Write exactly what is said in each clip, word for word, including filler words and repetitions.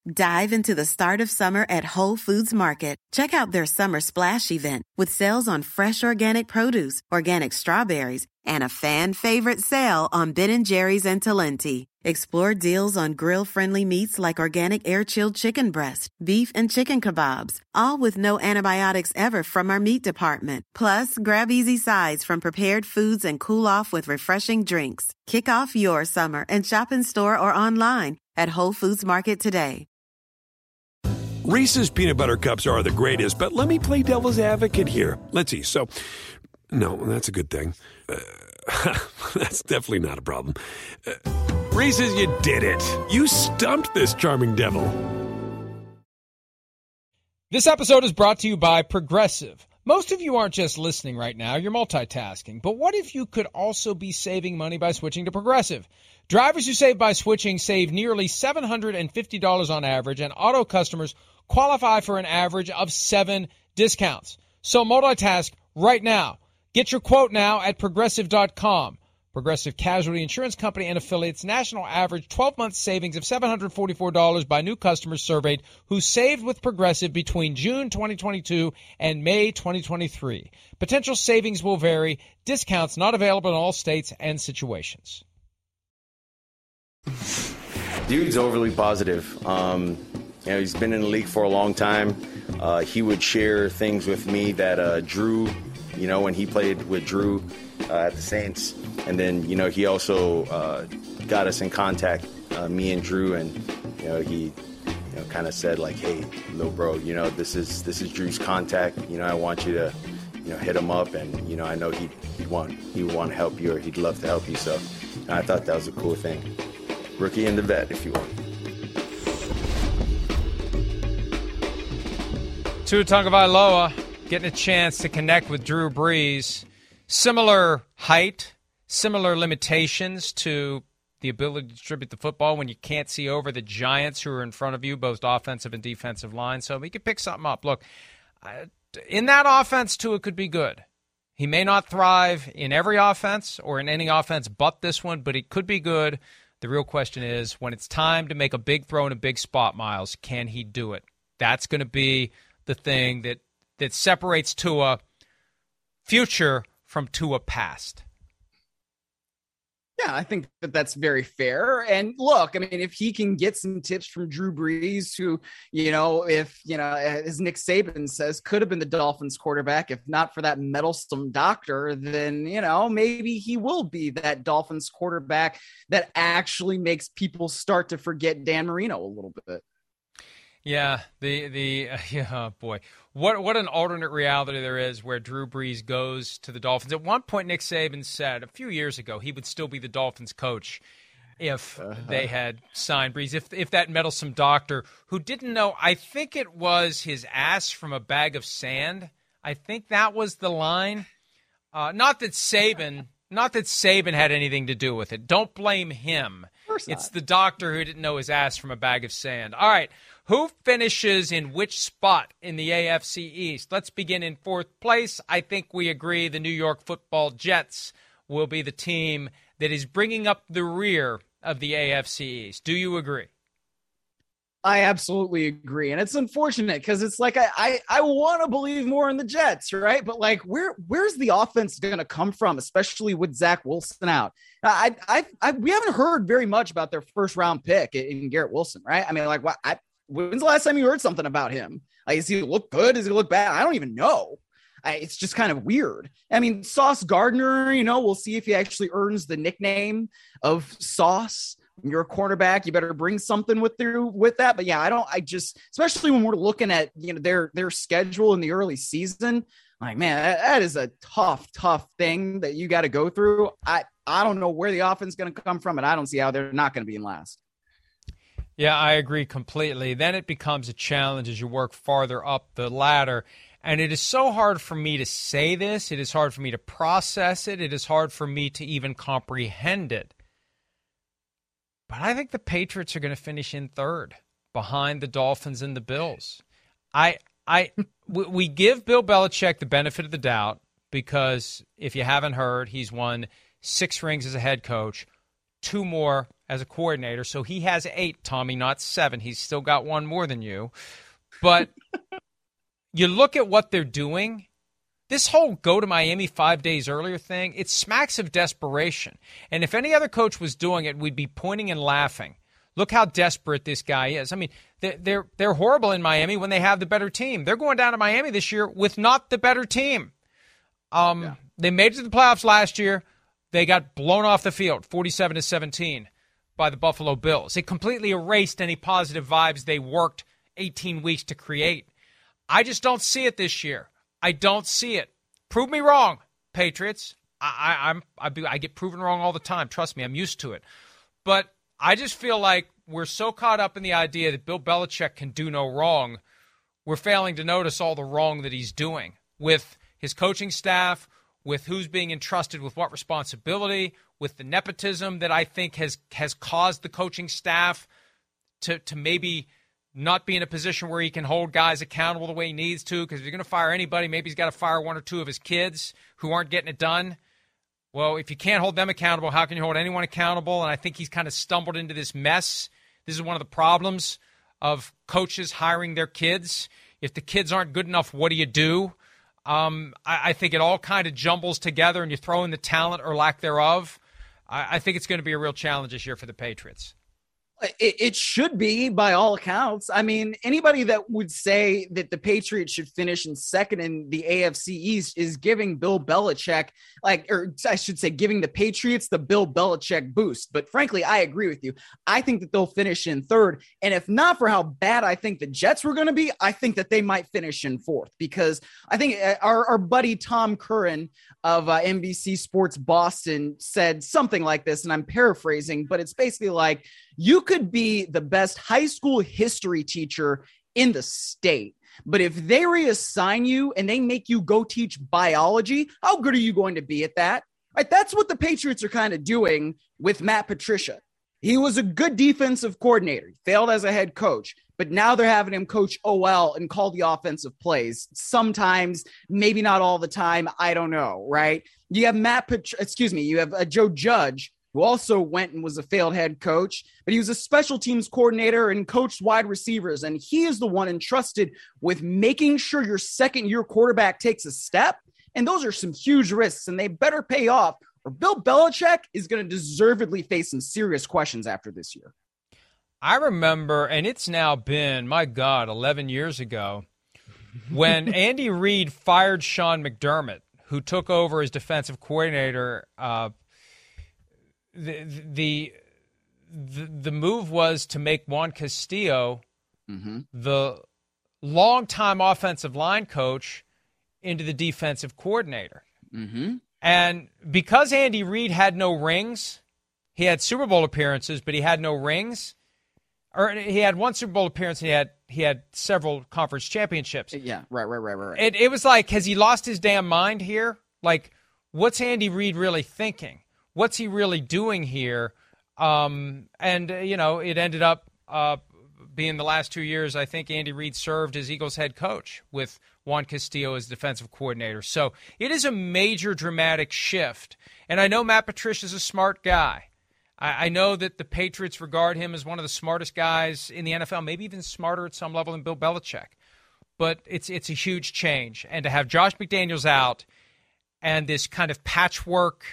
Dive into the start of summer at Whole Foods Market. Check out their Summer Splash event with sales on fresh organic produce, organic strawberries, and a fan-favorite sale on Ben and Jerry's and Talenti. Explore deals on grill-friendly meats like organic air-chilled chicken breast, beef, and chicken kebabs, all with no antibiotics ever from our meat department. Plus, grab easy sides from prepared foods and cool off with refreshing drinks. Kick off your summer and shop in store or online at Whole Foods Market today. Reese's Peanut Butter Cups are the greatest, but let me play devil's advocate here. Let's see. So, no, that's a good thing. Uh, that's definitely not a problem. Uh, Reese's, you did it. You stumped this charming devil. This episode is brought to you by Progressive. Most of you aren't just listening right now, you're multitasking. But what if you could also be saving money by switching to Progressive? Drivers who save by switching save nearly seven hundred fifty dollars on average, and auto customers qualify for an average of seven discounts. So multitask right now. Get your quote now at Progressive dot com. Progressive Casualty Insurance Company and affiliates, national average twelve-month savings of seven hundred forty-four dollars by new customers surveyed who saved with Progressive between June twenty twenty-two and May twenty twenty-three. Potential savings will vary. Discounts not available in all states and situations. Dude's overly positive. Um, you know, he's been in the league for a long time. Uh, he would share things with me that uh, Drew, you know, when he played with Drew uh, at the Saints. And then, you know, he also uh, got us in contact, uh, me and Drew, and, you know, he, you know, kind of said, like, hey, little bro, you know, this is this is Drew's contact. You know, I want you to, you know, hit him up, and, you know, I know he'd, he'd want he would want to help you, or he'd love to help you. So I thought that was a cool thing. Rookie and the vet, if you will. Tua Tagovailoa getting a chance to connect with Drew Brees. Similar height, similar limitations to the ability to distribute the football when you can't see over the giants who are in front of you, both offensive and defensive line. So he could pick something up. Look, in that offense, Tua could be good. He may not thrive in every offense or in any offense but this one, but he could be good. The real question is, when it's time to make a big throw in a big spot, Miles, can he do it? That's going to be the thing that, that separates Tua future from Tua past. Yeah, I think that that's very fair. And look, I mean, if he can get some tips from Drew Brees, who, you know, if, you know, as Nick Saban says, could have been the Dolphins quarterback, if not for that meddlesome doctor, then, you know, maybe he will be that Dolphins quarterback that actually makes people start to forget Dan Marino a little bit. Yeah, the the uh, yeah, oh boy, what what an alternate reality there is where Drew Brees goes to the Dolphins. At one point, Nick Saban said a few years ago he would still be the Dolphins coach if uh-huh. they had signed Brees. If if that meddlesome doctor who didn't know, I think it was his ass from a bag of sand. I think that was the line. Uh, not that Saban, not that Saban had anything to do with it. Don't blame him. It's the doctor who didn't know his ass from a bag of sand. All right. Who finishes in which spot in the A F C East? Let's begin in fourth place. I think we agree the New York Football Jets will be the team that is bringing up the rear of the A F C East. Do you agree? I absolutely agree. And it's unfortunate because it's like I I, I want to believe more in the Jets, right? But like where where's the offense going to come from, especially with Zach Wilson out? I, I I we haven't heard very much about their first round pick in Garrett Wilson, right? I mean, like what I when's the last time you heard something about him? Like, does he look good? Does he look bad? I don't even know. I, it's just kind of weird. I mean, Sauce Gardner, you know, we'll see if he actually earns the nickname of Sauce. You're a cornerback. You better bring something with you with that. But yeah, I don't, I just, especially when we're looking at, you know, their, their schedule in the early season, like, man, that, that is a tough, tough thing that you got to go through. I, I don't know where the offense is going to come from, and I don't see how they're not going to be in last. Yeah, I agree completely. Then it becomes a challenge as you work farther up the ladder. And it is so hard for me to say this. It is hard for me to process it. It is hard for me to even comprehend it. But I think the Patriots are going to finish in third behind the Dolphins and the Bills. I, I, we give Bill Belichick the benefit of the doubt because if you haven't heard, he's won six rings as a head coach, two more as a coordinator. So he has eight, Tommy, not seven. He's still got one more than you. But you look at what they're doing. This whole go to Miami five days earlier thing, it smacks of desperation. And if any other coach was doing it, we'd be pointing and laughing. Look how desperate this guy is. I mean, they're, they're, they're horrible in Miami when they have the better team. They're going down to Miami this year with not the better team. Um, yeah. They made it to the playoffs last year. They got blown off the field, forty-seven to seventeen, by the Buffalo Bills. It completely erased any positive vibes they worked eighteen weeks to create. I just don't see it this year. I don't see it. Prove me wrong, Patriots. I, I, I'm I, be, I get proven wrong all the time. Trust me, I'm used to it. But I just feel like we're so caught up in the idea that Bill Belichick can do no wrong, we're failing to notice all the wrong that he's doing with his coaching staff, with who's being entrusted with what responsibility, with the nepotism that I think has has caused the coaching staff to to maybe not be in a position where he can hold guys accountable the way he needs to, because if you're going to fire anybody, maybe he's got to fire one or two of his kids who aren't getting it done. Well, if you can't hold them accountable, how can you hold anyone accountable? And I think he's kind of stumbled into this mess. This is one of the problems of coaches hiring their kids. If the kids aren't good enough, what do you do? Um, I, I think it all kind of jumbles together, and you throw in the talent or lack thereof. I, I think it's going to be a real challenge this year for the Patriots. It, it should be, by all accounts. I mean, anybody that would say that the Patriots should finish in second in the A F C East is giving Bill Belichick, like, or I should say, giving the Patriots the Bill Belichick boost. But frankly, I agree with you. I think that they'll finish in third. And if not for how bad I think the Jets were going to be, I think that they might finish in fourth, because I think our, our buddy Tom Curran of uh, N B C Sports Boston said something like this, and I'm paraphrasing, but it's basically like, you could be the best high school history teacher in the state, but if they reassign you and they make you go teach biology, how good are you going to be at that? Right? That's what the Patriots are kind of doing with Matt Patricia. He was a good defensive coordinator. He failed as a head coach, but now they're having him coach O L and call the offensive plays. Sometimes, maybe not all the time. I don't know, right? You have Matt, Pat- excuse me, you have uh, Joe Judge, who also went and was a failed head coach, but he was a special teams coordinator and coached wide receivers. And he is the one entrusted with making sure your second year quarterback takes a step. And those are some huge risks, and they better pay off, or Bill Belichick is going to deservedly face some serious questions after this year. I remember, and it's now been, my God, eleven years ago, when Andy Reid fired Sean McDermott, who took over as defensive coordinator. uh, The, the the the move was to make Juan Castillo, mm-hmm. the longtime offensive line coach, into the defensive coordinator. Mm-hmm. And because Andy Reid had no rings, he had Super Bowl appearances, but he had no rings. Or he had one Super Bowl appearance, and he had he had several conference championships. Yeah, right, right, right, right. right. It, it was like, has he lost his damn mind here? Like, what's Andy Reid really thinking? What's he really doing here? Um, and, uh, you know, it ended up uh, being the last two years, I think Andy Reid served as Eagles head coach with Juan Castillo as defensive coordinator. So it is a major dramatic shift. And I know Matt Patricia's a smart guy. I, I know that the Patriots regard him as one of the smartest guys in the N F L, maybe even smarter at some level than Bill Belichick. But it's it's a huge change. And to have Josh McDaniels out and this kind of patchwork.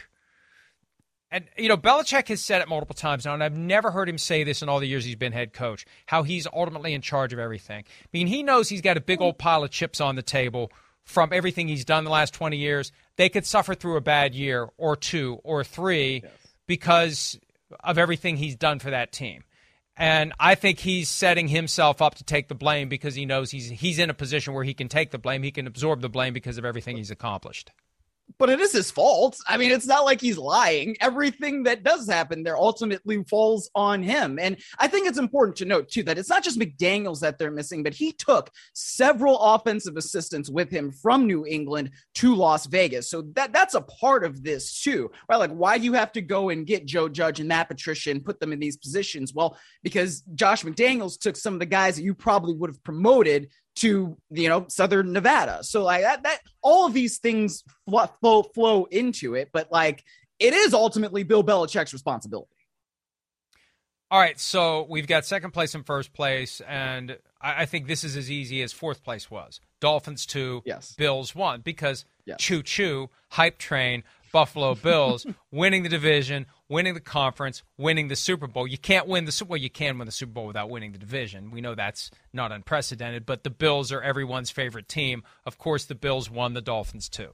And, you know, Belichick has said it multiple times now, and I've never heard him say this in all the years he's been head coach, how he's ultimately in charge of everything. I mean, he knows he's got a big old pile of chips on the table from everything he's done the last twenty years. They could suffer through a bad year or two or three yes. because of everything he's done for that team. And I think he's setting himself up to take the blame because he knows he's he's in a position where he can take the blame. He can absorb the blame because of everything he's accomplished. But it is his fault. I mean, it's not like he's lying. Everything that does happen there ultimately falls on him. And I think it's important to note, too, that it's not just McDaniels that they're missing, but he took several offensive assistants with him from New England to Las Vegas. So that that's a part of this, too. Right? Like, why do you have to go and get Joe Judge and Matt Patricia and put them in these positions? Well, because Josh McDaniels took some of the guys that you probably would have promoted to, you know, Southern Nevada. So like that, that all of these things flow, flow into it, but like it is ultimately Bill Belichick's responsibility. All right, so we've got second place and first place, and I, I think this is as easy as fourth place was. Dolphins two, yes. Bills one, because yes. choo-choo, hype train, Buffalo Bills, winning the division, winning the conference, winning the Super Bowl. You can't win the Super Bowl. You can win the Super Bowl without winning the division. We know that's not unprecedented, but the Bills are everyone's favorite team. Of course, the Bills won, the Dolphins too.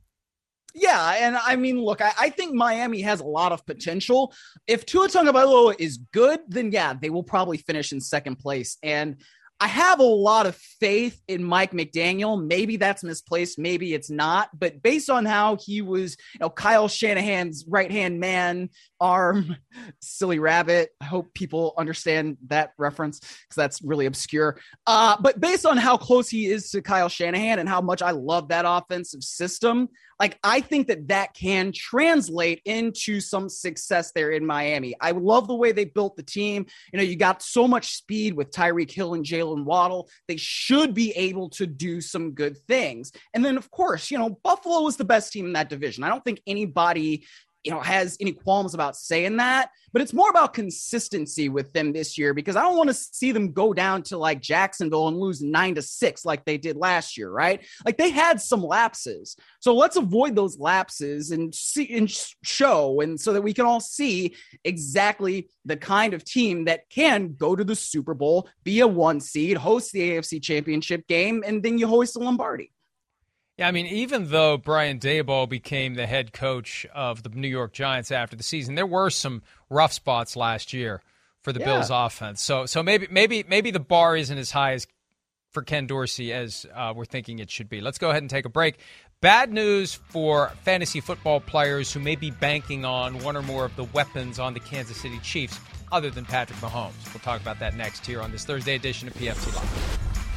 Yeah, and I mean, look, I, I think Miami has a lot of potential. If Tua Tagovailoa is good, then yeah, they will probably finish in second place. And I have a lot of faith in Mike McDaniel. Maybe that's misplaced. Maybe it's not. But based on how he was, you know, Kyle Shanahan's right-hand man, arm, silly rabbit. I hope people understand that reference because that's really obscure. Uh, but based on how close he is to Kyle Shanahan and how much I love that offensive system, like, I think that that can translate into some success there in Miami. I love the way they built the team. You know, you got so much speed with Tyreek Hill and Jalen Waddle. They should be able to do some good things. And then, of course, you know, Buffalo was the best team in that division. I don't think anybody, you know, has any qualms about saying that, but it's more about consistency with them this year, because I don't want to see them go down to like Jacksonville and lose nine to six like they did last year, right? Like, they had some lapses. So let's avoid those lapses and see and show, and so that we can all see exactly the kind of team that can go to the Super Bowl, be a one seed, host the A F C Championship game, and then you hoist the Lombardi. Yeah, I mean, even though Brian Daboll became the head coach of the New York Giants after the season, there were some rough spots last year for the yeah. Bills offense. So so maybe maybe maybe the bar isn't as high as for Ken Dorsey as uh, we're thinking it should be. Let's go ahead and take a break. Bad news for fantasy football players who may be banking on one or more of the weapons on the Kansas City Chiefs other than Patrick Mahomes. We'll talk about that next here on this Thursday edition of P F T Live.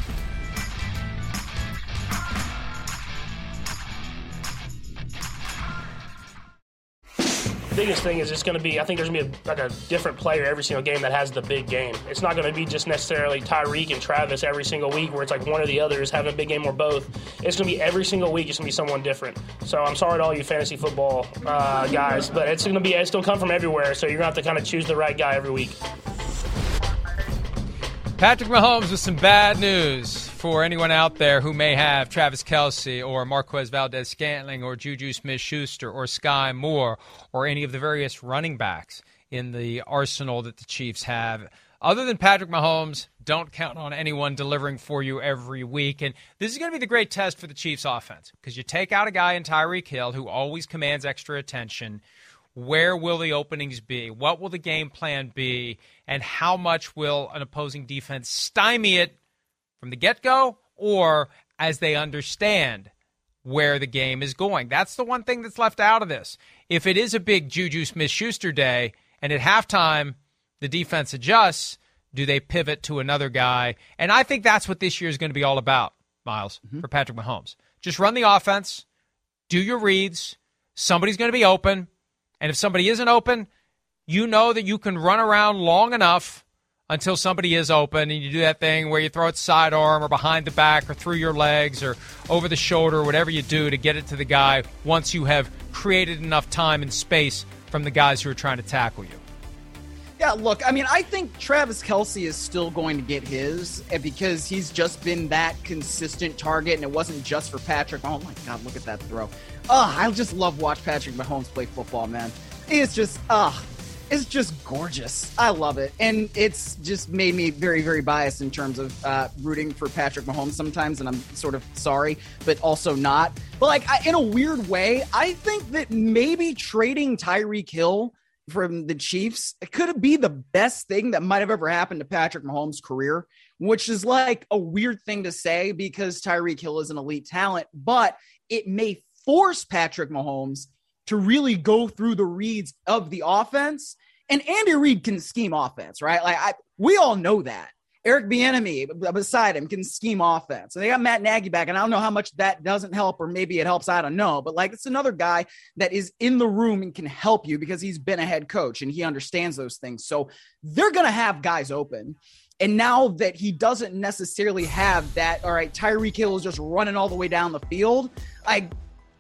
Biggest thing is it's going to be, I think there's going to be a, like a different player every single game that has the big game. It's not going to be just necessarily Tyreek and Travis every single week where it's like one or the other is having a big game or both. It's going to be every single week it's going to be someone different. So I'm sorry to all you fantasy football uh, guys, but it's going to be, it's going to come from everywhere, so you're going to have to kind of choose the right guy every week. Patrick Mahomes with some bad news for anyone out there who may have Travis Kelce or Marquez Valdez-Scantling or Juju Smith-Schuster or Sky Moore or any of the various running backs in the arsenal that the Chiefs have. Other than Patrick Mahomes, don't count on anyone delivering for you every week. And this is going to be the great test for the Chiefs offense, because you take out a guy in Tyreek Hill who always commands extra attention. Where will the openings be? What will the game plan be? And how much will an opposing defense stymie it from the get-go, or as they understand where the game is going? That's the one thing that's left out of this. If it is a big Juju Smith-Schuster day, and at halftime the defense adjusts, do they pivot to another guy? And I think that's what this year is going to be all about, Miles, mm-hmm. for Patrick Mahomes. Just run the offense, do your reads, somebody's going to be open. And if somebody isn't open, you know that you can run around long enough until somebody is open, and you do that thing where you throw it sidearm or behind the back or through your legs or over the shoulder or whatever you do to get it to the guy once you have created enough time and space from the guys who are trying to tackle you. Yeah, look, I mean, I think Travis Kelce is still going to get his because he's just been that consistent target, and it wasn't just for Patrick. Oh, my God, look at that throw. Oh, I just love watch Patrick Mahomes play football, man. It's just, ah, uh, it's just gorgeous. I love it. And it's just made me very, very biased in terms of uh, rooting for Patrick Mahomes sometimes, and I'm sort of sorry, but also not. But, like, I, in a weird way, I think that maybe trading Tyreek Hill from the Chiefs, it could be the best thing that might have ever happened to Patrick Mahomes' career, which is like a weird thing to say because Tyreek Hill is an elite talent, but it may force Patrick Mahomes to really go through the reads of the offense. And Andy Reid can scheme offense, right? Like I, we all know that. Eric Bieniemy beside him can scheme offense. And they got Matt Nagy back, and I don't know how much that doesn't help, or maybe it helps. I don't know. But like, it's another guy that is in the room and can help you because he's been a head coach and he understands those things. So they're going to have guys open. And now that he doesn't necessarily have that, all right, Tyreek Hill is just running all the way down the field, like,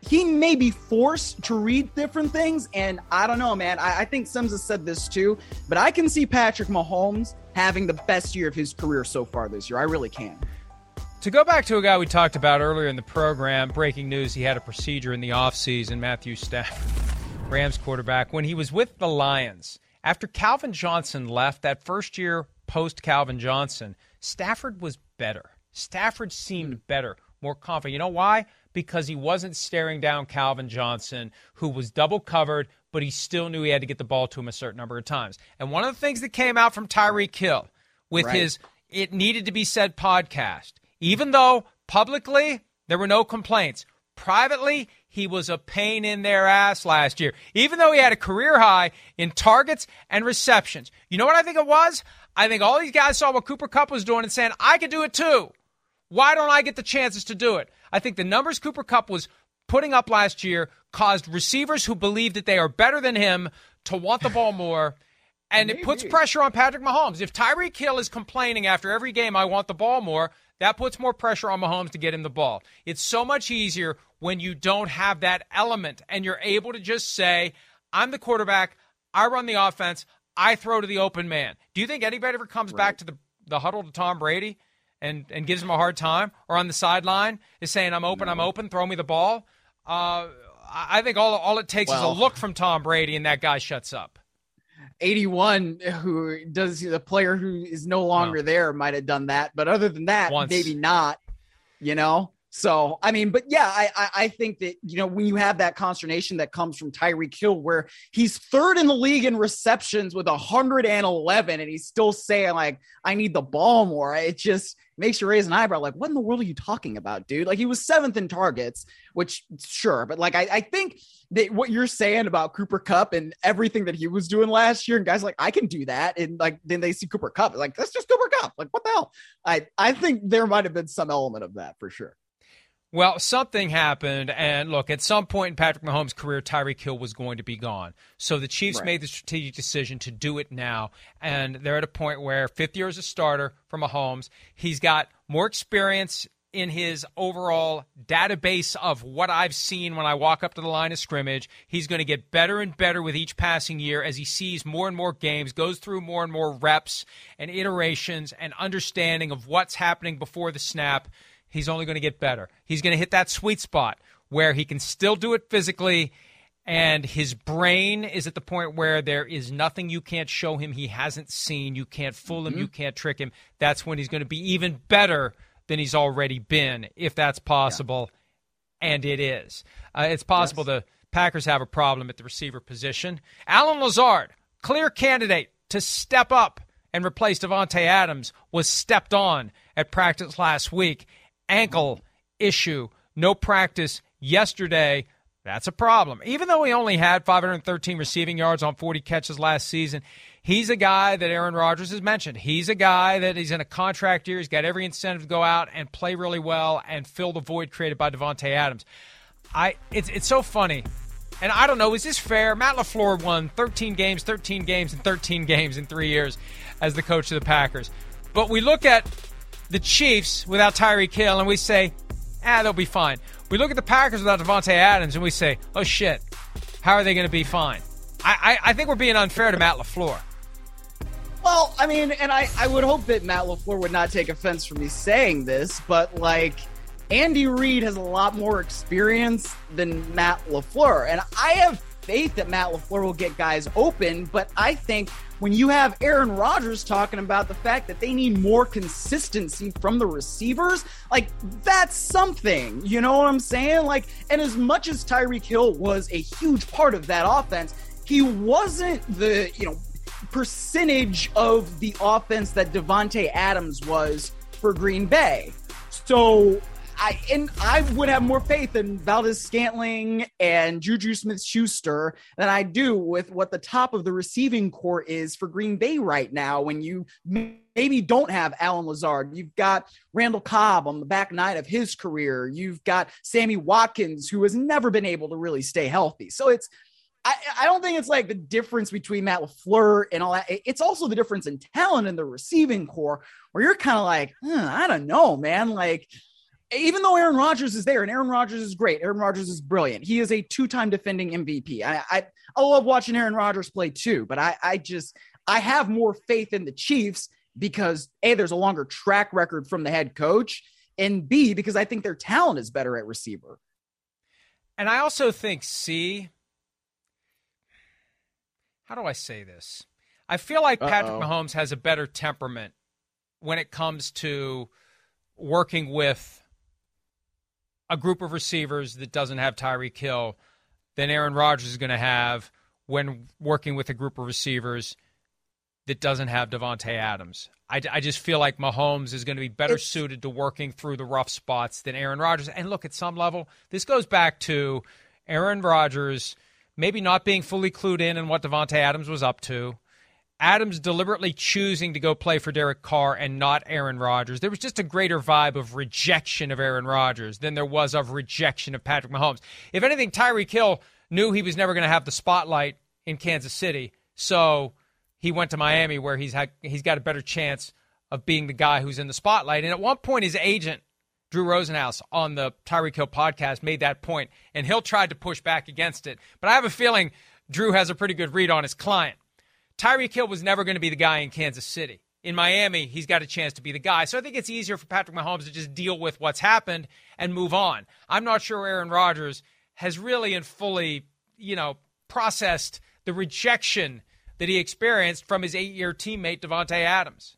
he may be forced to read different things. And I don't know, man. I, I think Sims has said this too, but I can see Patrick Mahomes having the best year of his career so far this year. I really can. To go back to a guy we talked about earlier in the program, breaking news, he had a procedure in the offseason, Matthew Stafford, Rams quarterback. When he was with the Lions, after Calvin Johnson left that first year post-Calvin Johnson, Stafford was better. Stafford seemed better, more confident. You know why? Because he wasn't staring down Calvin Johnson, who was double covered, but he still knew he had to get the ball to him a certain number of times. And one of the things that came out from Tyreek Hill with right. his It Needed to Be Said podcast, even though publicly there were no complaints, privately he was a pain in their ass last year, even though he had a career high in targets and receptions. You know what I think it was? I think all these guys saw what Cooper Kupp was doing and saying, I could do it too. Why don't I get the chances to do it? I think the numbers Cooper Kupp was putting up last year caused receivers who believe that they are better than him to want the ball more. And it puts pressure on Patrick Mahomes. If Tyreek Hill is complaining after every game, I want the ball more, that puts more pressure on Mahomes to get him the ball. It's so much easier when you don't have that element and you're able to just say, I'm the quarterback, I run the offense, I throw to the open man. Do you think anybody ever comes right. back to the, the huddle to Tom Brady and, and gives him a hard time, or on the sideline is saying, I'm open, no. I'm open, throw me the ball? Uh, I think all, all it takes well, is a look from Tom Brady and that guy shuts up. eighty-one, who does the player who is no longer no. there, might have done that, but other than that, Once. maybe not. You know, so I mean, but yeah, I, I I think that, you know, when you have that consternation that comes from Tyreek Hill, where he's third in the league in receptions with one hundred eleven, and he's still saying like, I need the ball more. It just makes you raise an eyebrow. Like, what in the world are you talking about, dude? Like, he was seventh in targets, which sure, but like I, I think that what you're saying about Cooper Kupp and everything that he was doing last year, and guys like, I can do that, and like then they see Cooper Kupp, like, that's just Cooper Kupp. Like, what the hell? I I think there might have been some element of that for sure. Well, something happened, and look, at some point in Patrick Mahomes' career, Tyreek Hill was going to be gone. So the Chiefs right. made the strategic decision to do it now, and they're at a point where fifth year as a starter for Mahomes, he's got more experience in his overall database of what I've seen when I walk up to the line of scrimmage. He's going to get better and better with each passing year as he sees more and more games, goes through more and more reps and iterations and understanding of what's happening before the snap. He's only going to get better. He's going to hit that sweet spot where he can still do it physically, and his brain is at the point where there is nothing you can't show him he hasn't seen. You can't fool him. Mm-hmm. You can't trick him. That's when he's going to be even better than he's already been, if that's possible, yeah. and it is. Uh, it's possible yes. the Packers have a problem at the receiver position. Allen Lazard, clear candidate to step up and replace Davante Adams, was stepped on at practice last week. Ankle issue, no practice yesterday. That's a problem. Even though he only had five hundred thirteen receiving yards on forty catches last season, he's a guy that Aaron Rodgers has mentioned. He's a guy that he's in a contract year. He's got every incentive to go out and play really well and fill the void created by Davante Adams. I it's it's so funny. And I don't know, is this fair? Matt LaFleur won thirteen games, thirteen games, and thirteen games in three years as the coach of the Packers. But we look at the Chiefs without Tyreek Hill, and we say, ah, they'll be fine. We look at the Packers without Davante Adams, and we say, oh, shit, how are they going to be fine? I, I, I think we're being unfair to Matt LaFleur. Well, I mean, and I, I would hope that Matt LaFleur would not take offense from me saying this, but, like, Andy Reid has a lot more experience than Matt LaFleur, and I have faith that Matt LaFleur will get guys open, but I think when you have Aaron Rodgers talking about the fact that they need more consistency from the receivers, like, that's something, you know what I'm saying? Like, and as much as Tyreek Hill was a huge part of that offense, he wasn't the, you know, percentage of the offense that Davante Adams was for Green Bay. So I and I would have more faith in Valdez-Scantling and Juju Smith-Schuster than I do with what the top of the receiving core is for Green Bay right now. When you maybe don't have Allen Lazard, you've got Randall Cobb on the back nine of his career. You've got Sammy Watkins, who has never been able to really stay healthy. So it's I, I don't think it's like the difference between Matt LaFleur and all that. It's also the difference in talent in the receiving core, where you're kind of like, huh, I don't know, man. Like, even though Aaron Rodgers is there, and Aaron Rodgers is great, Aaron Rodgers is brilliant. He is a two-time defending M V P. I, I, I love watching Aaron Rodgers play too, but I, I just, I have more faith in the Chiefs because A, there's a longer track record from the head coach, and B, because I think their talent is better at receiver. And I also think, C, how do I say this? I feel like Patrick Uh-oh. Mahomes has a better temperament when it comes to working with a group of receivers that doesn't have Tyreek Hill than Aaron Rodgers is going to have when working with a group of receivers that doesn't have Davante Adams. I, I just feel like Mahomes is going to be better it's, suited to working through the rough spots than Aaron Rodgers. And look, at some level, this goes back to Aaron Rodgers maybe not being fully clued in on what Davante Adams was up to, Adams deliberately choosing to go play for Derek Carr and not Aaron Rodgers. There was just a greater vibe of rejection of Aaron Rodgers than there was of rejection of Patrick Mahomes. If anything, Tyreek Hill knew he was never going to have the spotlight in Kansas City, so he went to Miami where he's had, he's got a better chance of being the guy who's in the spotlight. And at one point, his agent, Drew Rosenhaus, on the Tyreek Hill podcast made that point, and Hill tried to push back against it. But I have a feeling Drew has a pretty good read on his client. Tyreek Hill was never going to be the guy in Kansas City. In Miami, he's got a chance to be the guy. So I think it's easier for Patrick Mahomes to just deal with what's happened and move on. I'm not sure Aaron Rodgers has really and fully, you know, processed the rejection that he experienced from his eight-year teammate Davante Adams.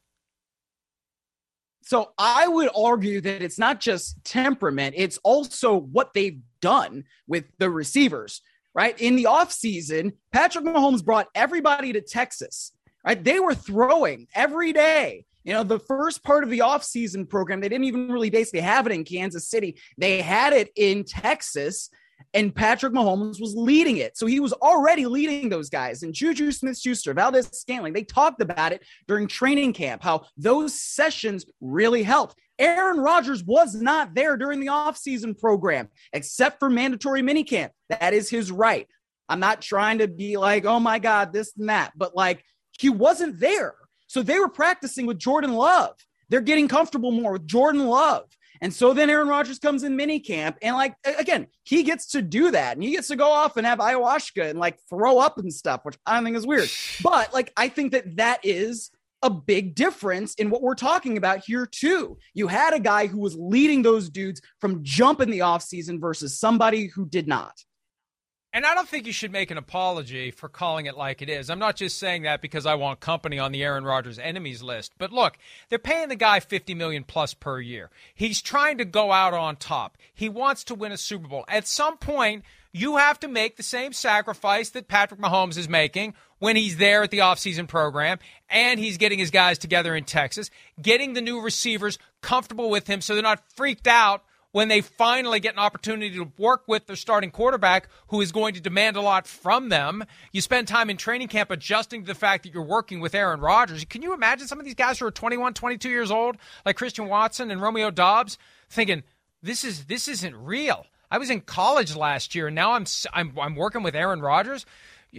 So I would argue that it's not just temperament, it's also what they've done with the receivers. Right? In the offseason, Patrick Mahomes brought everybody to Texas. Right? They were throwing every day. You know, the first part of the offseason program, they didn't even really basically have it in Kansas City. They had it in Texas, and Patrick Mahomes was leading it. So he was already leading those guys. And Juju Smith-Schuster, Valdez-Scantling, they talked about it during training camp, how those sessions really helped. Aaron Rodgers was not there during the offseason program, except for mandatory minicamp. That is his right. I'm not trying to be like, oh my God, this and that, but like he wasn't there. So they were practicing with Jordan Love. They're getting comfortable more with Jordan Love. And so then Aaron Rodgers comes in minicamp, and like, again, he gets to do that, and he gets to go off and have ayahuasca and like throw up and stuff, which I think is weird. But like, I think that that is a big difference in what we're talking about here too. You had a guy who was leading those dudes from jump in the offseason versus somebody who did not. And I don't think you should make an apology for calling it like it is. I'm not just saying that because I want company on the Aaron Rodgers enemies list. But look, they're paying the guy fifty million dollars plus per year. He's trying to go out on top. He wants to win a Super Bowl. At some point, you have to make the same sacrifice that Patrick Mahomes is making when he's there at the offseason program and he's getting his guys together in Texas, getting the new receivers comfortable with him so they're not freaked out when they finally get an opportunity to work with their starting quarterback who is going to demand a lot from them. You spend time in training camp adjusting to the fact that you're working with Aaron Rodgers. Can you imagine some of these guys who are twenty-one, twenty-two years old, like Christian Watson and Romeo Doubs, thinking, this is this isn't real. I was in college last year, and now I'm I'm, I'm working with Aaron Rodgers.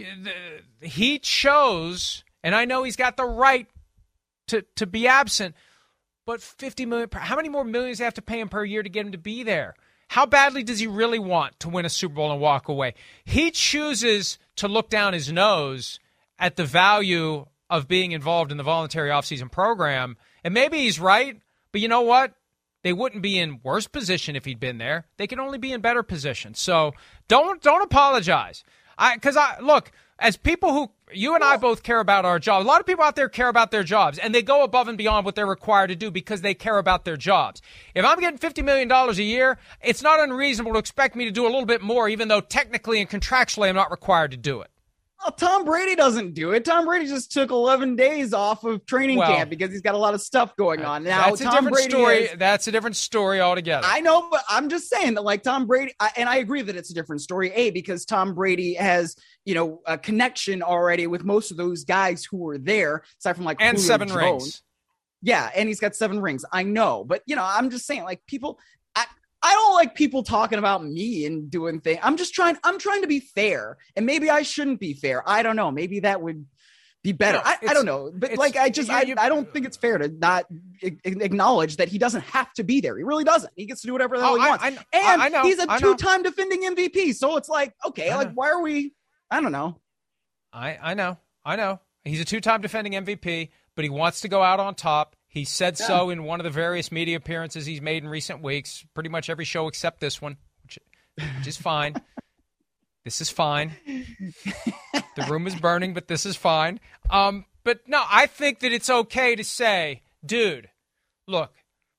He chose, and I know he's got the right to, to be absent, but fifty million dollars, how many more millions do they have to pay him per year to get him to be there? How badly does he really want to win a Super Bowl and walk away? He chooses to look down his nose at the value of being involved in the voluntary offseason program, and maybe he's right, but you know what? They wouldn't be in worse position if he'd been there. They could only be in better position. So don't don't apologize. I because I look, as people who you and I both care about our job. A lot of people out there care about their jobs, and they go above and beyond what they're required to do because they care about their jobs. If I'm getting fifty million dollars a year, it's not unreasonable to expect me to do a little bit more, even though technically and contractually I'm not required to do it. Well, Tom Brady doesn't do it. Tom Brady just took eleven days off of training well, camp because he's got a lot of stuff going on. Now, that's a Tom different Brady story. Is, that's a different story altogether. I know, but I'm just saying that, like, Tom Brady, I, and I agree that it's a different story, A, because Tom Brady has, you know, a connection already with most of those guys who were there, aside from, like, and Julio seven Jones. rings. Yeah, and he's got seven rings. I know, but, you know, I'm just saying, like, people – I don't like people talking about me and doing things. I'm just trying, I'm trying to be fair, and maybe I shouldn't be fair. I don't know. Maybe that would be better. No, I, I don't know, but like I just I, I don't think it's fair to not acknowledge that he doesn't have to be there. He really doesn't. He gets to do whatever the hell oh, he I, wants. I, and I know, he's a I two-time know. defending M V P. So it's like, okay, like why are we? I don't know. I I know. I know. He's a two-time defending M V P, but he wants to go out on top. He said yeah. so in one of the various media appearances he's made in recent weeks. Pretty much every show except this one, which, which is fine. This is fine. The room is burning, but this is fine. Um, but no, I think that it's okay to say, dude, look,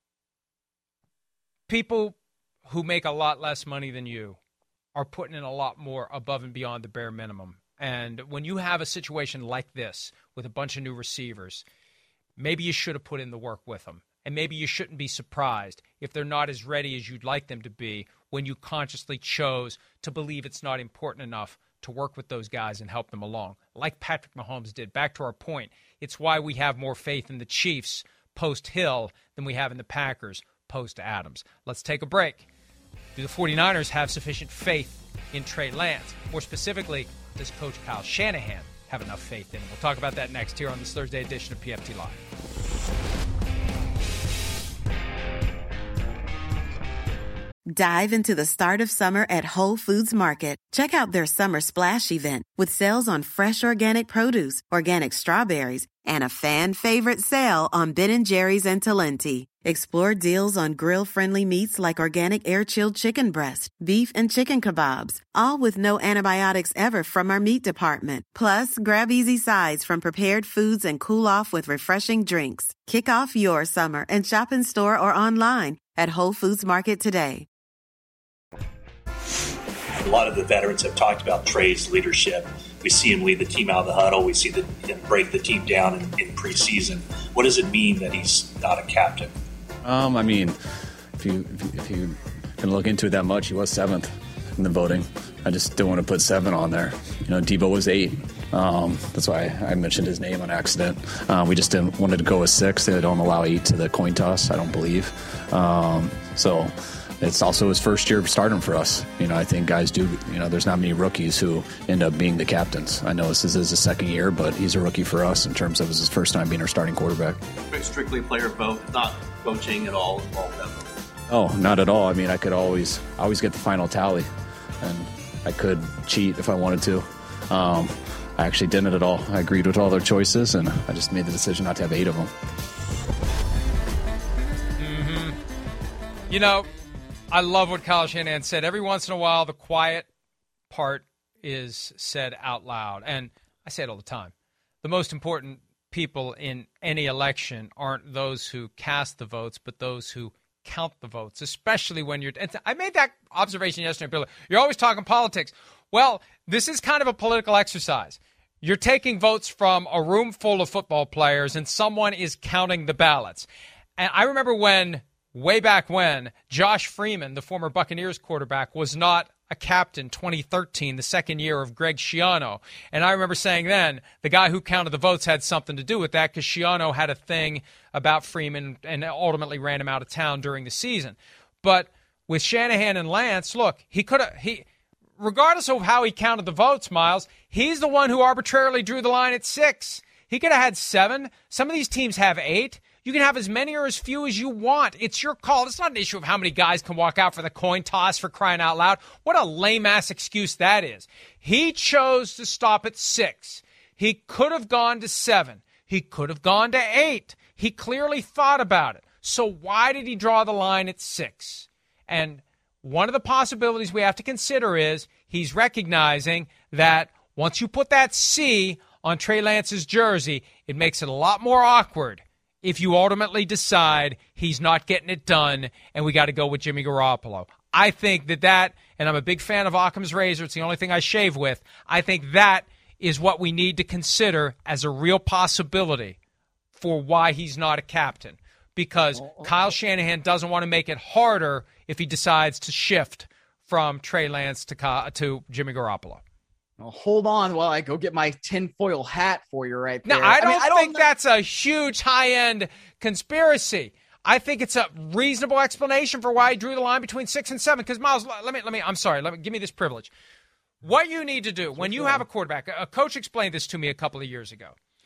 people who make a lot less money than you are putting in a lot more above and beyond the bare minimum. And when you have a situation like this with a bunch of new receivers, maybe you should have put in the work with them. And maybe you shouldn't be surprised if they're not as ready as you'd like them to be when you consciously chose to believe it's not important enough to work with those guys and help them along, like Patrick Mahomes did. Back to our point, it's why we have more faith in the Chiefs post-Hill than we have in the Packers post-Adams. Let's take a break. Do the 49ers have sufficient faith in Trey Lance? More specifically, does Coach Kyle Shanahan have enough faith in him? We'll talk about that next here on this Thursday edition of P F T Live. Dive into the start of summer at Whole Foods Market. Check out their Summer Splash event with sales on fresh organic produce, organic strawberries, and a fan-favorite sale on Ben and Jerry's and Talenti. Explore deals on grill-friendly meats like organic air-chilled chicken breast, beef and chicken kebabs, all with no antibiotics ever from our meat department. Plus, grab easy sides from prepared foods and cool off with refreshing drinks. Kick off your summer and shop in store or online at Whole Foods Market today. A lot of the veterans have talked about Trey's leadership. We see him lead the team out of the huddle. We see the, him break the team down in, in preseason. What does it mean that he's not a captain? Um, I mean, if you if you can look into it that much, he was seventh in the voting. I just don't want to put seven on there. You know, Debo was eight. Um, that's why I mentioned his name on accident. Uh, we just didn't wanted to go with six. They don't allow eight to the coin toss, I don't believe. Um, so. It's also his first year starting for us. You know, I think guys do, you know, there's not many rookies who end up being the captains. I know this is his second year, but he's a rookie for us in terms of his first time being our starting quarterback. Strictly player vote, not coaching at all involved in that vote? Oh, not at all. I mean, I could always, always get the final tally, and I could cheat if I wanted to. Um, I actually didn't at all. I agreed with all their choices, and I just made the decision not to have eight of them. Mm-hmm. You know, I love what Kyle Shanahan said. Every once in a while, the quiet part is said out loud. And I say it all the time. The most important people in any election aren't those who cast the votes, but those who count the votes, especially when you're – and I made that observation yesterday, Billy. You're always talking politics. Well, this is kind of a political exercise. You're taking votes from a room full of football players, and someone is counting the ballots. And I remember when – way back when, Josh Freeman, the former Buccaneers quarterback, was not a captain twenty thirteen, the second year of Greg Schiano. And I remember saying then, the guy who counted the votes had something to do with that because Schiano had a thing about Freeman and ultimately ran him out of town during the season. But with Shanahan and Lance, look, he could have, he, regardless of how he counted the votes, Miles, he's the one who arbitrarily drew the line at six. He could have had seven. Some of these teams have eight. You can have as many or as few as you want. It's your call. It's not an issue of how many guys can walk out for the coin toss, for crying out loud. What a lame-ass excuse that is. He chose to stop at six. He could have gone to seven. He could have gone to eight. He clearly thought about it. So why did he draw the line at six? And one of the possibilities we have to consider is he's recognizing that once you put that C on Trey Lance's jersey, it makes it a lot more awkward if you ultimately decide he's not getting it done and we got to go with Jimmy Garoppolo. I think that that, and I'm a big fan of Occam's razor, it's the only thing I shave with, I think that is what we need to consider as a real possibility for why he's not a captain. Because Kyle Shanahan doesn't want to make it harder if he decides to shift from Trey Lance to, to Jimmy Garoppolo. Well, hold on while I go get my tinfoil hat for you right there. No, I don't, I mean, I don't think know. that's a huge high-end conspiracy. I think it's a reasonable explanation for why he drew the line between six and seven. Because, Miles, let me, let me, I'm sorry, let me, give me this privilege. What you need to do when you have a quarterback, a coach explained this to me a couple of years ago.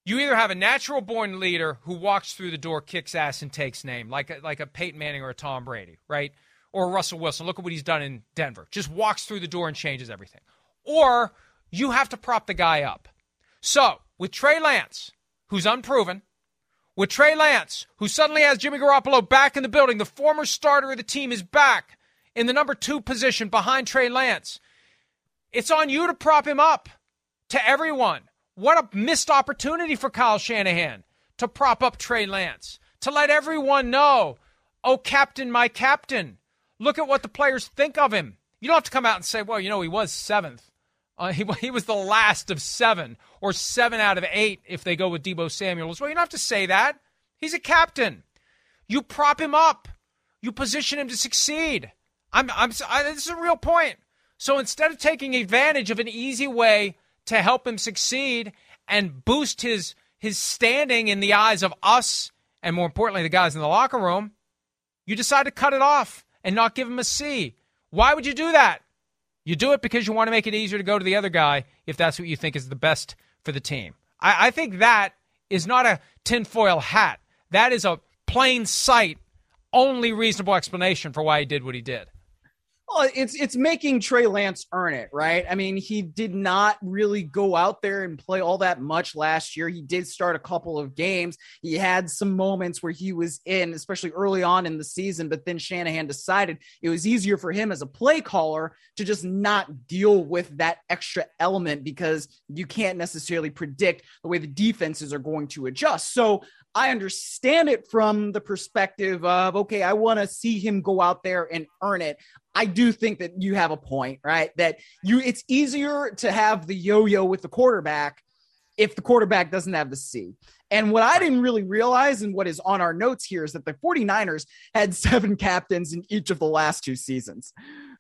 You either have a natural-born leader who walks through the door, kicks ass, and takes name, like a, like a Peyton Manning or a Tom Brady, right? Or Russell Wilson. Look at what he's done in Denver. Just walks through the door and changes everything. Or you have to prop the guy up. So, with Trey Lance, who's unproven, with Trey Lance, who suddenly has Jimmy Garoppolo back in the building, the former starter of the team is back in the number two position behind Trey Lance. It's on you to prop him up to everyone. What a missed opportunity for Kyle Shanahan to prop up Trey Lance, to let everyone know, oh, captain, my captain. Look at what the players think of him. You don't have to come out and say, well, you know, he was seventh. Uh, he, he was the last of seven, or seven out of eight if they go with Deebo Samuel as well. You don't have to say that. He's a captain. You prop him up. You position him to succeed. I'm, I'm, I, this is a real point. So instead of taking advantage of an easy way to help him succeed and boost his his standing in the eyes of us, and more importantly, the guys in the locker room, you decide to cut it off and not give him a C. Why would you do that? You do it because you want to make it easier to go to the other guy if that's what you think is the best for the team. I, I think that is not a tinfoil hat. That is a plain sight, only reasonable explanation for why he did what he did. Well, it's it's making Trey Lance earn it, right? I mean, he did not really go out there and play all that much last year. He did start a couple of games. He had some moments where he was in, especially early on in the season, but then Shanahan decided it was easier for him as a play caller to just not deal with that extra element because you can't necessarily predict the way the defenses are going to adjust. So I understand it from the perspective of, okay, I want to see him go out there and earn it. I do think that you have a point, right? That you, it's easier to have the yo-yo with the quarterback if the quarterback doesn't have the C. And what I didn't really realize, and what is on our notes here, is that the 49ers had seven captains in each of the last two seasons.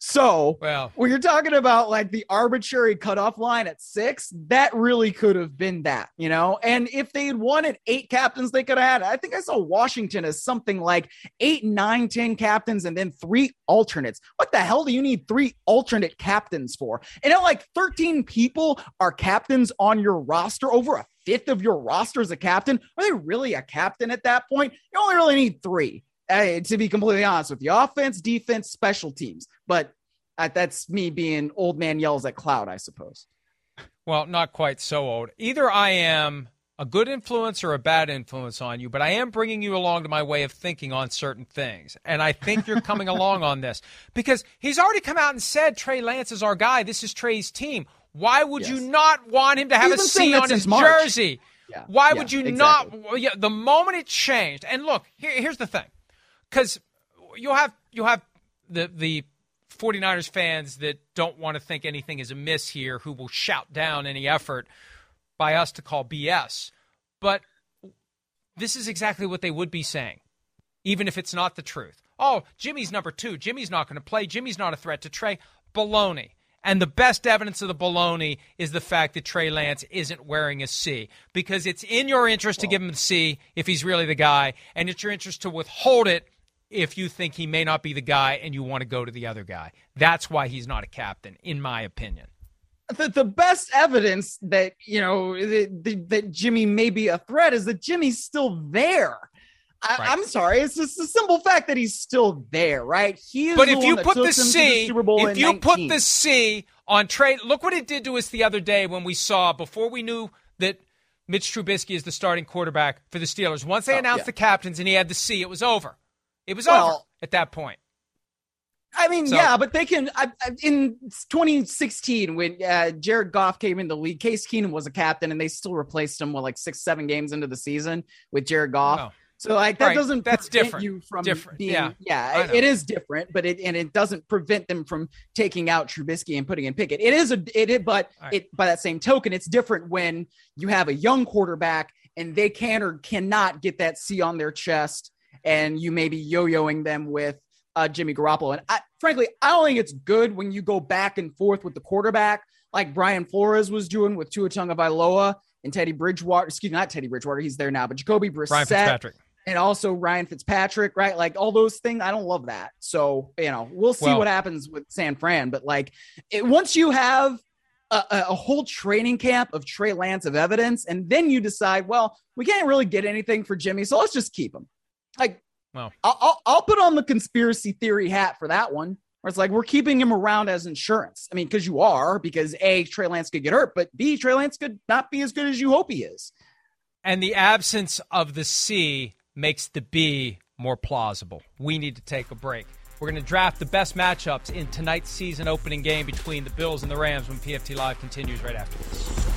So well, when you're talking about like the arbitrary cutoff line at six, that really could have been that, you know? And if they had wanted eight captains, they could have had, I think I saw Washington as something like eight, nine, ten captains and then three alternates. What the hell do you need three alternate captains for? And at like thirteen people are captains on your roster, over a fifth of your roster is a captain. Are they really a captain at that point? You only really need three. Uh, to be completely honest with you, offense, defense, special teams. But uh, that's me being old man yells at cloud, I suppose. Well, not quite so old. Either I am a good influence or a bad influence on you, but I am bringing you along to my way of thinking on certain things. And I think you're coming along on this because he's already come out and said Trey Lance is our guy. This is Trey's team. Why would yes. you not want him to have He's a C on his March. jersey? Yeah. Why yeah, would you exactly. not? Yeah, the moment it changed, and look, here, here's the thing. Because you'll have you'll have the the 49ers fans that don't want to think anything is amiss here, who will shout down any effort by us to call B S. But this is exactly what they would be saying, even if it's not the truth. Oh, Jimmy's number two. Jimmy's not going to play. Jimmy's not a threat to Trey. Baloney. And the best evidence of the baloney is the fact that Trey Lance isn't wearing a C, because it's in your interest well, to give him the C if he's really the guy, and it's your interest to withhold it if you think he may not be the guy and you want to go to the other guy. That's why he's not a captain, in my opinion. The, the best evidence that, you know, that, that Jimmy may be a threat is that Jimmy's still there. I, right. I'm sorry. It's just a simple fact that he's still there, right? He is but the if you one put that the took C, the Super Bowl if in you nineteen. put the C on Trey, look what it did to us the other day when we saw, before we knew that Mitch Trubisky is the starting quarterback for the Steelers. Once they oh, announced yeah. the captains and he had the C, it was over. It was well, over at that point. I mean, so, yeah, but they can. I, I, in twenty sixteen, when uh, Jared Goff came in the league, Case Keenum was a captain, and they still replaced him with like six, seven games into the season with Jared Goff. Oh. So like that right. doesn't that's prevent different. you from different. being yeah, yeah it is different, but it and it doesn't prevent them from taking out Trubisky and putting in Pickett. It is a it, it but right. it by that same token, it's different when you have a young quarterback and they can or cannot get that C on their chest, and you may be yo-yoing them with uh, Jimmy Garoppolo. And I, frankly, I don't think it's good when you go back and forth with the quarterback like Brian Flores was doing with Tua Tagovailoa and Teddy Bridgewater. Excuse me, not Teddy Bridgewater. He's there now, but Jacoby Brissett. Ryan Fitzpatrick. And also Ryan Fitzpatrick, right? Like all those things. I don't love that. So, you know, we'll see well, what happens with San Fran. But like it, once you have a, a whole training camp of Trey Lance of evidence, and then you decide, well, we can't really get anything for Jimmy, so let's just keep him. Like, well, I'll, I'll, I'll put on the conspiracy theory hat for that one, where it's like we're keeping him around as insurance. I mean, because you are, because A, Trey Lance could get hurt, but B, Trey Lance could not be as good as you hope he is. And the absence of the C makes the B more plausible. We need to take a break. We're going to draft the best matchups in tonight's season opening game between the Bills and the Rams when P F T Live continues right after this.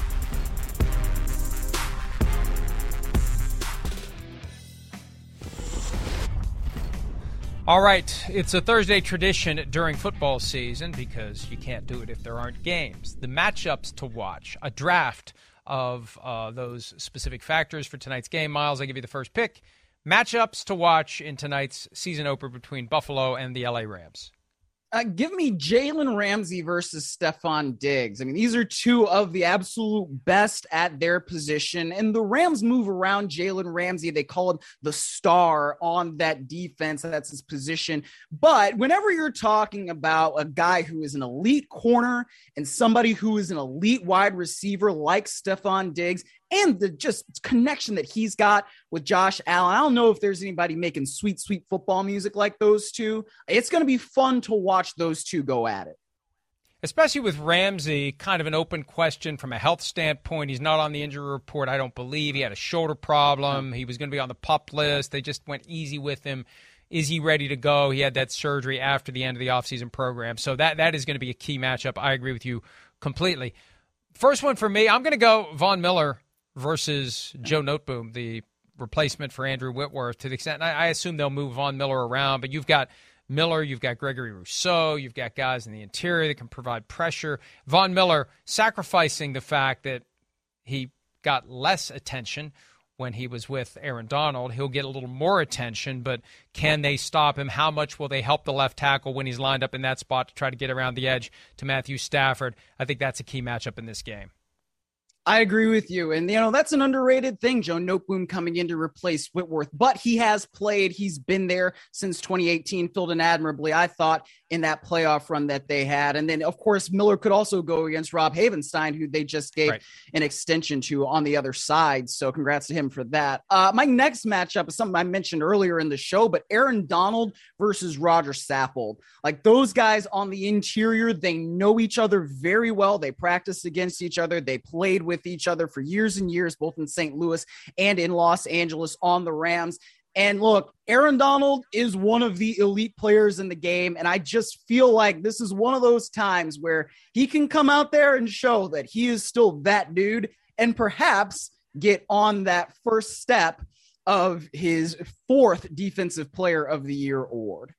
All right, it's a Thursday tradition during football season because you can't do it if there aren't games. The matchups to watch, a draft of uh, those specific factors for tonight's game. Miles, I give you the first pick. Matchups to watch in tonight's season opener between Buffalo and the L A Rams. Uh, give me Jalen Ramsey versus Stephon Diggs. I mean, these are two of the absolute best at their position, and the Rams move around Jalen Ramsey. They call him the star on that defense. That's his position. But whenever you're talking about a guy who is an elite corner and somebody who is an elite wide receiver like Stephon Diggs, and the just connection that he's got with Josh Allen, I don't know if there's anybody making sweet, sweet football music like those two. It's going to be fun to watch those two go at it. Especially with Ramsey, kind of an open question from a health standpoint. He's not on the injury report, I don't believe. He had a shoulder problem. He was going to be on the PUP list. They just went easy with him. Is he ready to go? He had that surgery after the end of the offseason program. So that that is going to be a key matchup. I agree with you completely. First one for me, I'm going to go Von Miller versus Joe Noteboom, the replacement for Andrew Whitworth, to the extent, I, I assume they'll move Von Miller around, but you've got Miller, you've got Gregory Rousseau, you've got guys in the interior that can provide pressure. Von Miller sacrificing the fact that he got less attention when he was with Aaron Donald. He'll get a little more attention, but can they stop him? How much will they help the left tackle when he's lined up in that spot to try to get around the edge to Matthew Stafford? I think that's a key matchup in this game. I agree with you. And, you know, that's an underrated thing, Joe Noteboom coming in to replace Whitworth. But he has played. He's been there since twenty eighteen, filled in admirably, I thought, in that playoff run that they had. And then, of course, Miller could also go against Rob Havenstein, who they just gave right. an extension to on the other side. So congrats to him for that. Uh, my next matchup is something I mentioned earlier in the show, but Aaron Donald versus Roger Saffold. Like, those guys on the interior, they know each other very well. They practice against each other. They played with each other for years and years, both in Saint Louis and in Los Angeles on the Rams. And look, Aaron Donald is one of the elite players in the game. And I just feel like this is one of those times where he can come out there and show that he is still that dude and perhaps get on that first step of his fourth Defensive Player of the Year award.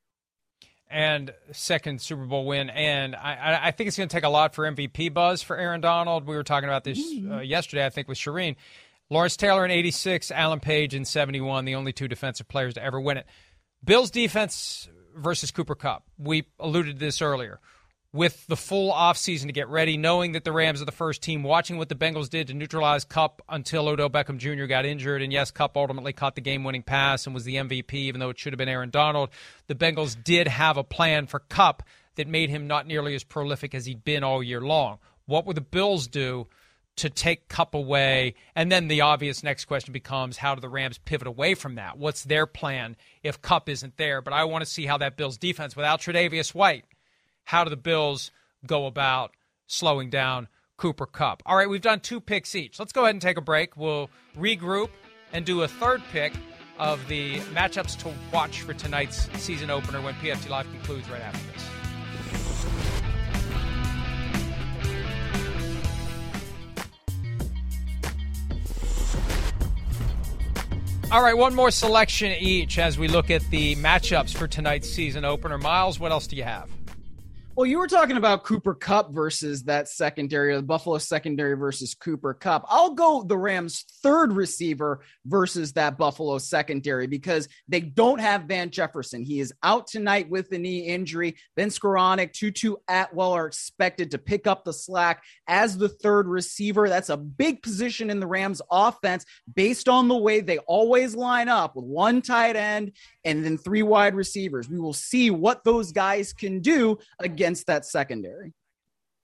And second Super Bowl win. And I, I think it's going to take a lot for M V P buzz for Aaron Donald. We were talking about this uh, yesterday, I think, with Shireen. Lawrence Taylor in eighty-six, Alan Page in seventy-one, the only two defensive players to ever win it. Bills defense versus Cooper Kupp. We alluded to this earlier. With the full offseason to get ready, knowing that the Rams are the first team, watching what the Bengals did to neutralize Kupp until Odell Beckham Junior got injured. And yes, Kupp ultimately caught the game-winning pass and was the M V P, even though it should have been Aaron Donald. The Bengals did have a plan for Kupp that made him not nearly as prolific as he'd been all year long. What would the Bills do to take Kupp away? And then the obvious next question becomes, how do the Rams pivot away from that? What's their plan if Kupp isn't there? But I want to see how that Bills defense, without Tre'Davious White, how do the Bills go about slowing down Cooper Kupp? All right, we've done two picks each. Let's go ahead and take a break. We'll regroup and do a third pick of the matchups to watch for tonight's season opener when P F T Live concludes right after this. All right, one more selection each as we look at the matchups for tonight's season opener. Miles, what else do you have? Well, you were talking about Cooper Kupp versus that secondary, the Buffalo secondary versus Cooper Kupp. I'll go the Rams' third receiver versus that Buffalo secondary because they don't have Van Jefferson. He is out tonight with the knee injury. Ben Skoranek, Tutu Atwell are expected to pick up the slack as the third receiver. That's a big position in the Rams' offense based on the way they always line up with one tight end and then three wide receivers. We will see what those guys can do against that secondary.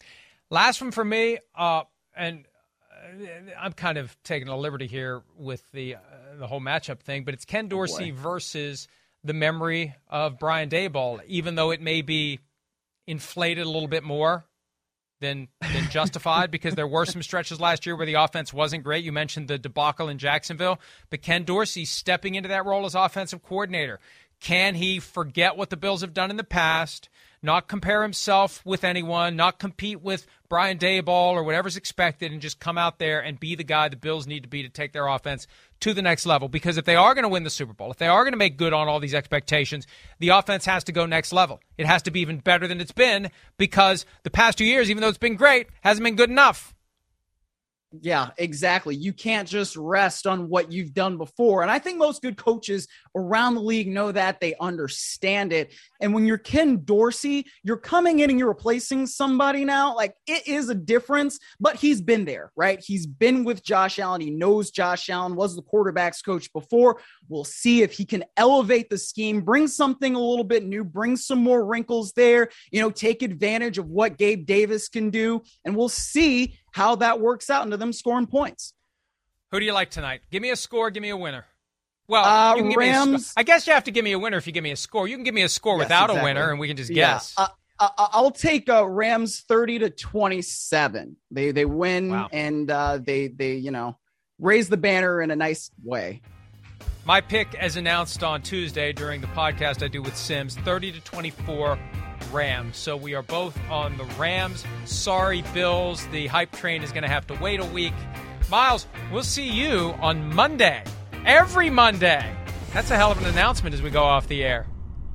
Last one for me, uh, and I'm kind of taking a liberty here with the uh, the whole matchup thing, but it's Ken Dorsey oh versus the memory of Brian Daboll, even though it may be inflated a little bit more than than justified because there were some stretches last year where the offense wasn't great. You mentioned the debacle in Jacksonville, but Ken Dorsey stepping into that role as offensive coordinator. Can he forget what the Bills have done in the past, not compare himself with anyone, not compete with Brian Daboll or whatever's expected, and just come out there and be the guy the Bills need to be to take their offense to the next level? Because if they are going to win the Super Bowl, if they are going to make good on all these expectations, the offense has to go next level. It has to be even better than it's been because the past two years, even though it's been great, hasn't been good enough. Yeah, exactly. You can't just rest on what you've done before. And I think most good coaches around the league know that. They understand it. And when you're Ken Dorsey, you're coming in and you're replacing somebody now. Like, it is a difference, but he's been there, right? He's been with Josh Allen. He knows Josh Allen was the quarterback's coach before. We'll see if he can elevate the scheme, bring something a little bit new, bring some more wrinkles there, you know, take advantage of what Gabe Davis can do. And we'll see how that works out into them scoring points. Who do you like tonight? Give me a score. Give me a winner. Well, uh, you can give Rams. Me a score. I guess you have to give me a winner if you give me a score. You can give me a score yes, without exactly. a winner, and we can just yeah. guess. Uh, uh, I'll take uh, Rams thirty to twenty-seven. They they win wow. and uh, they they you know raise the banner in a nice way. My pick, as announced on Tuesday during the podcast I do with Sims, thirty to twenty-four. Rams. So we are both on the Rams. Sorry, Bills. The hype train is going to have to wait a week. Miles, we'll see you on Monday. Every Monday. That's a hell of an announcement as we go off the air.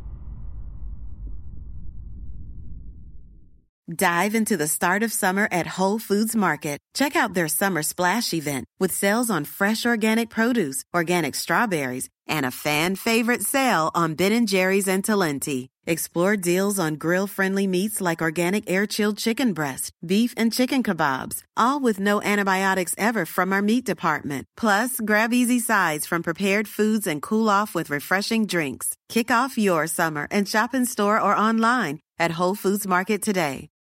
Dive into the start of summer at Whole Foods Market. Check out their Summer Splash event with sales on fresh organic produce, organic strawberries, and a fan favorite sale on Ben and Jerry's and Talenti. Explore deals on grill-friendly meats like organic air-chilled chicken breast, beef and chicken kebabs, all with no antibiotics ever from our meat department. Plus, grab easy sides from prepared foods and cool off with refreshing drinks. Kick off your summer and shop in store or online at Whole Foods Market today.